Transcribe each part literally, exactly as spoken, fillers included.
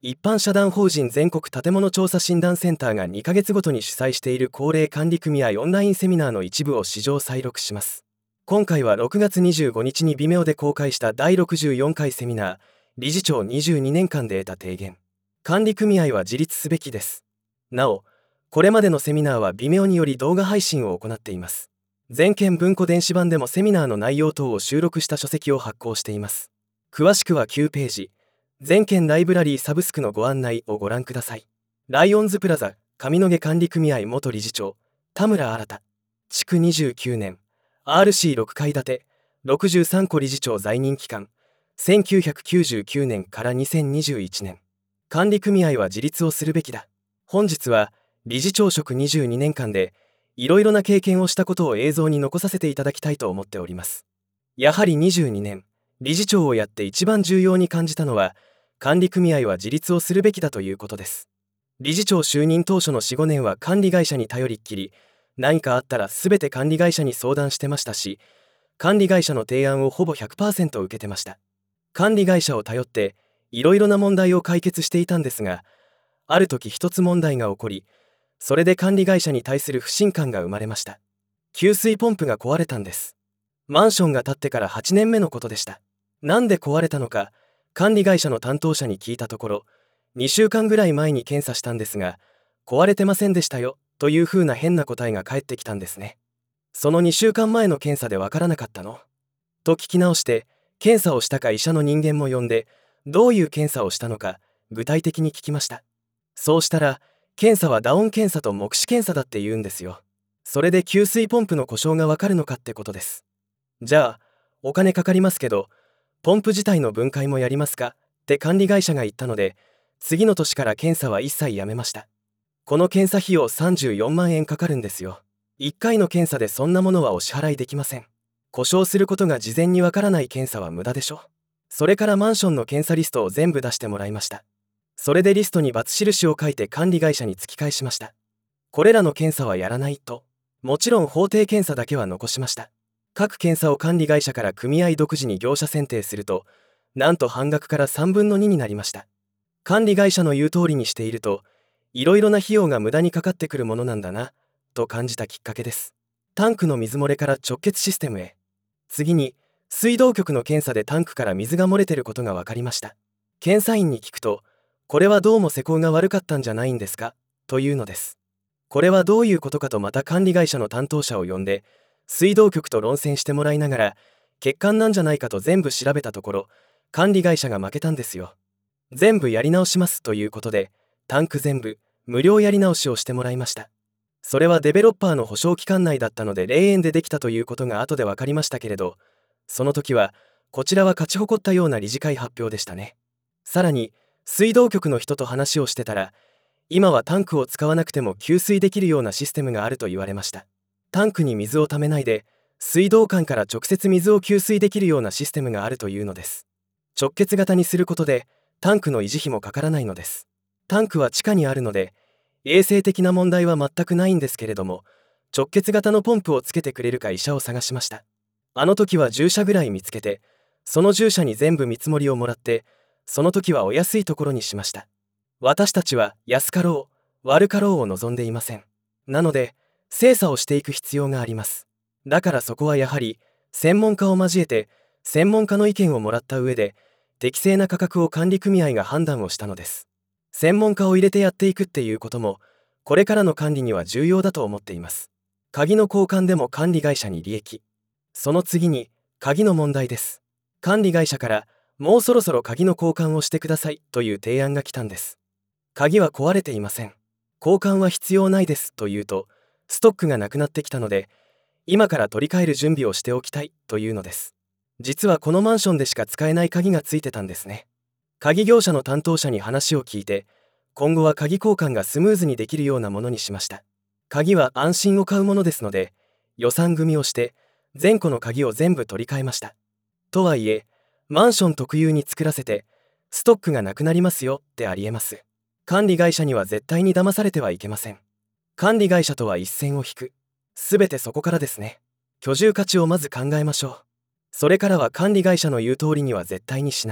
一般社団法人全国建物調査診断センターがにかげつごとに主催している高齢管理組合オンラインセミナーの一部を試乗再録します。今回はろくがつにじゅうごにちに Vimeo で公開しただいろくじゅうよんかいセミナー、理事長にじゅうにねんかんで得た提言。管理組合は自立すべきです。なお、これまでのセミナーは Vimeo により動画配信を行っています。全県文庫電子版でもセミナーの内容等を収録した書籍を発行しています。詳しくはきゅうページ、全県ライブラリーサブスクのご案内をご覧ください。ライオンズプラザ上野毛管理組合元理事長田村新、築にじゅうきゅうねん、 アールシーろく 階建て、ろくじゅうさんこ理事長在任期間せんきゅうひゃくきゅうじゅうきゅうねんからにせんにじゅういちねん。管理組合は自立をするべきだ。本日は理事長職にじゅうにねんかんでいろいろな経験をしたことを映像に残させていただきたいと思っております。やはりにじゅうにねん理事長をやって一番重要に感じたのは、管理組合は自立をするべきだということです。理事長就任当初の よん、ごねんは管理会社に頼りっきり、何かあったら全て管理会社に相談してましたし、管理会社の提案をほぼ ひゃくパーセント 受けてました。管理会社を頼っていろいろな問題を解決していたんですが、ある時一つ問題が起こり、それで管理会社に対する不信感が生まれました。給水ポンプが壊れたんです。マンションが建ってからはちねんめのことでした。なんで壊れたのか、管理会社の担当者に聞いたところ、にしゅうかんぐらい前に検査したんですが、壊れてませんでしたよ、というふうな変な答えが返ってきたんですね。そのにしゅうかんまえの検査でわからなかったのと聞き直して、検査をしたか医者の人間も呼んで、どういう検査をしたのか、具体的に聞きました。そうしたら、検査は打音検査と目視検査だって言うんですよ。それで給水ポンプの故障がわかるのかってことです。じゃあ、お金かかりますけど、ポンプ自体の分解もやりますかって管理会社が言ったので、次の年から検査は一切やめました。この検査費用さんじゅうよんまんえんかかるんですよ。いっかいの検査でそんなものはお支払いできません。故障することが事前にわからない検査は無駄でしょ。それからマンションの検査リストを全部出してもらいました。それでリストに×印を書いて管理会社に突き返しました。これらの検査はやらないと。もちろん法定検査だけは残しました。各検査を管理会社から組合独自に業者選定すると、なんと半額からさんぶんのにになりました。管理会社の言う通りにしていると、いろいろな費用が無駄にかかってくるものなんだな、と感じたきっかけです。タンクの水漏れから直結システムへ。次に、水道局の検査でタンクから水が漏れてることが分かりました。検査員に聞くと、これはどうも施工が悪かったんじゃないんですか、というのです。これはどういうことかとまた管理会社の担当者を呼んで、水道局と論戦してもらいながら、欠陥なんじゃないかと全部調べたところ、管理会社が負けたんですよ。全部やり直しますということで、タンク全部無料やり直しをしてもらいました。それはデベロッパーの保証期間内だったので霊園でできたということが後で分かりましたけれど、その時はこちらは勝ち誇ったような理事会発表でしたね。さらに水道局の人と話をしてたら、今はタンクを使わなくても給水できるようなシステムがあると言われました。タンクに水をためないで水道管から直接水を給水できるようなシステムがあるというのです。直結型にすることでタンクの維持費もかからないのです。タンクは地下にあるので衛生的な問題は全くないんですけれども、直結型のポンプをつけてくれるか医者を探しました。あの時はじゅうしゃぐらい見つけて、そのじゅうしゃに全部見積もりをもらって、その時はお安いところにしました。私たちは安かろう悪かろうを望んでいません。なので精査をしていく必要があります。だからそこはやはり専門家を交えて専門家の意見をもらった上で適正な価格を管理組合が判断をしたのです。専門家を入れてやっていくっていうこともこれからの管理には重要だと思っています。鍵の交換でも管理会社に利益。その次に鍵の問題です。管理会社からもうそろそろ鍵の交換をしてくださいという提案が来たんです。鍵は壊れていません。交換は必要ないですと言うと、ストックがなくなってきたので今から取り替える準備をしておきたいというのです。実はこのマンションでしか使えない鍵がついてたんですね。鍵業者の担当者に話を聞いて、今後は鍵交換がスムーズにできるようなものにしました。鍵は安心を買うものですので、予算組みをして全戸の鍵を全部取り替えました。とはいえマンション特有に作らせてストックがなくなりますよってありえます。管理会社には絶対に騙されてはいけません。管理会社とは一線を引く。すべてそこからですね。居住価値をまず考えましょう。それからは管理会社の言う通りには絶対にしない。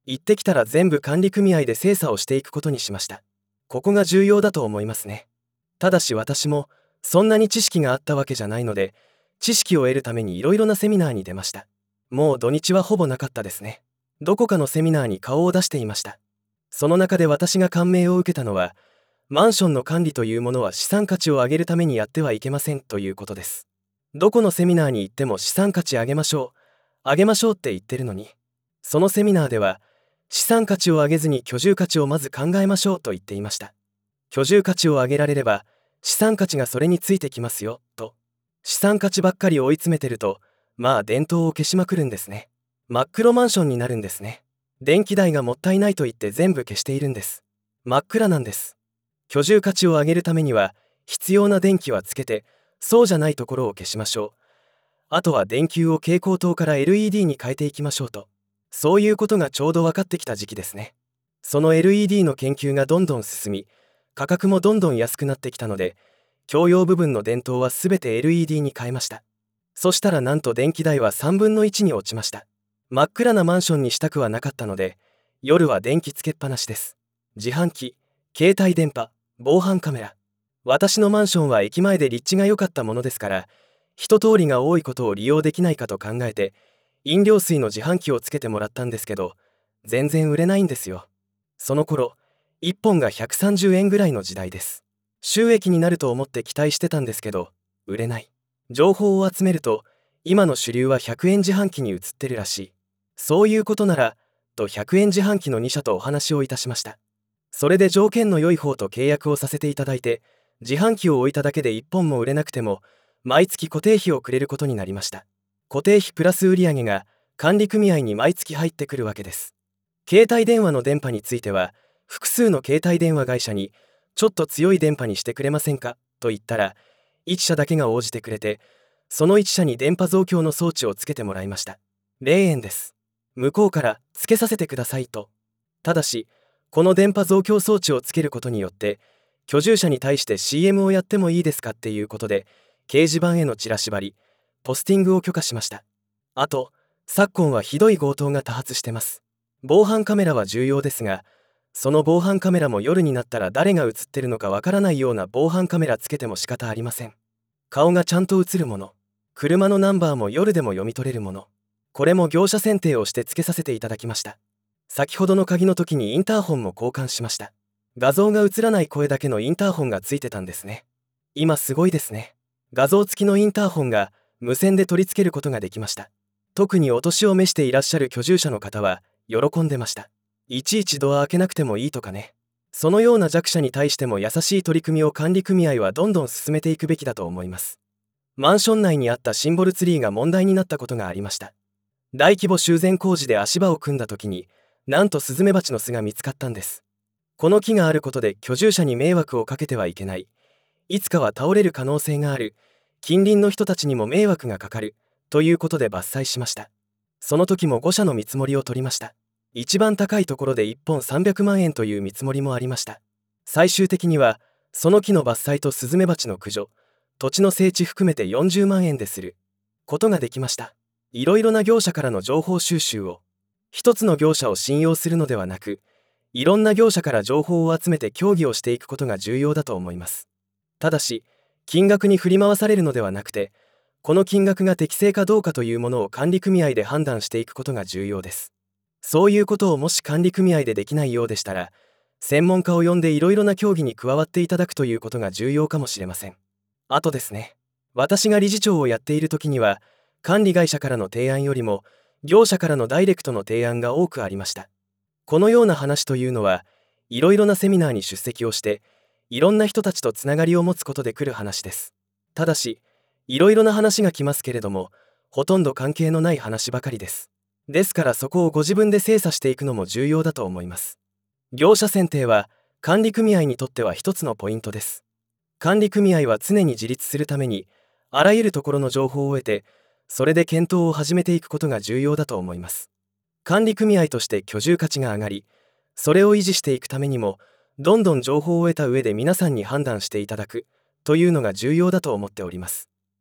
行ってきたら全部管理組合で精査をしていくことにしました。ここが重要だと思いますね。ただし私もそんなに知識があったわけじゃないので、知識を得るためにいろいろなセミナーに出ました。もう土日はほぼなかったですね。どこかのセミナーに顔を出していました。その中で私が感銘を受けたのは、マンションの管理というものは資産価値を上げるためにやってはいけませんということです。どこのセミナーに行っても資産価値上げましょう、上げましょうって言ってるのに、そのセミナーでは資産価値を上げずに居住価値をまず考えましょうと言っていました。居住価値を上げられれば資産価値がそれについてきますよと。資産価値ばっかり追い詰めてると、まあ伝統を消しまくるんですね。真っ黒マンションになるんですね。電気代がもったいないと言って全部消しているんです。真っ暗なんです。居住価値を上げるためには必要な電気はつけて、そうじゃないところを消しましょう。あとは電球を蛍光灯から エルイーディー に変えていきましょうと。そういうことがちょうど分かってきた時期ですね。その エルイーディー の研究がどんどん進み、価格もどんどん安くなってきたので、共用部分の電灯はすべて エルイーディー に変えました。そしたらなんと電気代はさんぶんのいちに落ちました。真っ暗なマンションにしたくはなかったので、夜は電気つけっぱなしです。自販機、携帯電波、防犯カメラ。私のマンションは駅前で立地が良かったものですから、一通りが多いことを利用できないかと考えて、飲料水の自販機をつけてもらったんですけど、全然売れないんですよ。その頃、いっぽんがひゃくさんじゅうえんぐらいの時代です。収益になると思って期待してたんですけど、売れない。情報を集めると、今の主流はひゃくえん自販機に移ってるらしい。そういうことなら、とひゃくえん自販機のにしゃとお話をいたしました。それで条件の良い方と契約をさせていただいて、自販機を置いただけでいっぽんも売れなくても、毎月固定費をくれることになりました。固定費プラス売上が管理組合に毎月入ってくるわけです。携帯電話の電波については、複数の携帯電話会社に、ちょっと強い電波にしてくれませんかと言ったら、いっしゃだけが応じてくれて、そのいっしゃに電波増強の装置をつけてもらいました。ぜろえんです。向こうからつけさせてくださいと。ただし、この電波増強装置をつけることによって、居住者に対して シーエム をやってもいいですかっていうことで、掲示板へのチラシ張り、ポスティングを許可しました。あと、昨今はひどい強盗が多発してます。防犯カメラは重要ですが、その防犯カメラも夜になったら誰が映ってるのかわからないような防犯カメラつけても仕方ありません。顔がちゃんと映るもの、車のナンバーも夜でも読み取れるもの、これも業者選定をしてつけさせていただきました。先ほどの鍵の時にインターホンも交換しました。画像が映らない声だけのインターホンがついてたんですね。今すごいですね。画像付きのインターホンが無線で取り付けることができました。特にお年を召していらっしゃる居住者の方は喜んでました。いちいちドア開けなくてもいいとかね。そのような弱者に対しても優しい取り組みを管理組合はどんどん進めていくべきだと思います。マンション内にあったシンボルツリーが問題になったことがありました。大規模修繕工事で足場を組んだ時に、なんとスズメバチの巣が見つかったんです。この木があることで居住者に迷惑をかけてはいけない。いつかは倒れる可能性がある。近隣の人たちにも迷惑がかかる。ということで伐採しました。その時もご社の見積もりを取りました。一番高いところでいっぽんさんびゃくまんえんという見積もりもありました。最終的には、その木の伐採とスズメバチの駆除、土地の整地含めてよんじゅうまんえんですることができました。いろいろな業者からの情報収集を、一つの業者を信用するのではなく、いろんな業者から情報を集めて協議をしていくことが重要だと思います。ただし、金額に振り回されるのではなくて、この金額が適正かどうかというものを管理組合で判断していくことが重要です。そういうことをもし管理組合でできないようでしたら、専門家を呼んでいろいろな協議に加わっていただくということが重要かもしれません。あとですね、私が理事長をやっている時には、管理会社からの提案よりも、業者からのダイレクトの提案が多くありました。このような話というのは、いろいろなセミナーに出席をして、いろんな人たちとつながりを持つことで来る話です。ただし、いろいろな話が来ますけれども、ほとんど関係のない話ばかりです。ですからそこをご自分で精査していくのも重要だと思います。業者選定は管理組合にとっては一つのポイントです。管理組合は常に自立するために、あらゆるところの情報を得て、それで検討を始めていくことが重要だと思います。管理組合として居住価値が上がり、それを維持していくためにも、どんどん情報を得た上で皆さんに判断していただくというのが重要だと思っております。